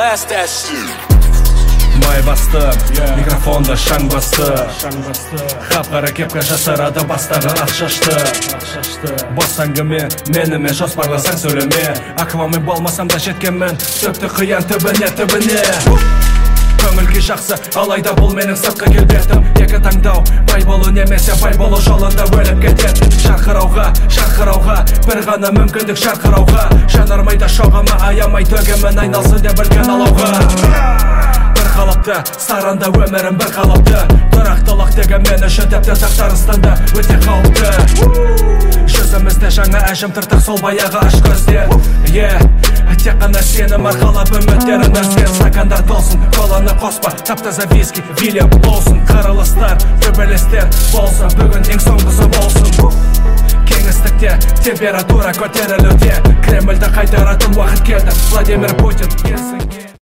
blast that shit. Май басты, микрофонда шаң басты. Хапқара кепка жасырады бастағы ақшашты. Бос әңгіме, менімен жоспарласаң сөйлеме. Аквамен болмасам да жеткенмен, сөкті қиян түбіне. Көңілге жақсы, алайда бұл менің сыртқы келбетім. Екі таңдау, бай болу немесе бай болу жолында өліп кететін. Шарқырауға, бір ғана мүмкіндік шарқырауға. Жанармайда шоғама, аямай төгемін айналсын деп білген алауға. Бір қалыпты, саранда өмірім бір қалыпты. Тұрақтылық деген мен үшін тіпті тақтарыстанда өте қауіпті. Жүзімізде жаңа әжім тыртық сол баяғы аш көзде. Тек қана сенім арқалап үміттерін өзген стакандар толсын. Қоланы қоспа, таптаза виски, Вильям болсын. Қарылыстар, төбелестер болсын. Бүгін ең соңғысы болсын. Кеңістікте температура көтерілуде. Кремльді қайтаратын уақыт келді. Владимир Путин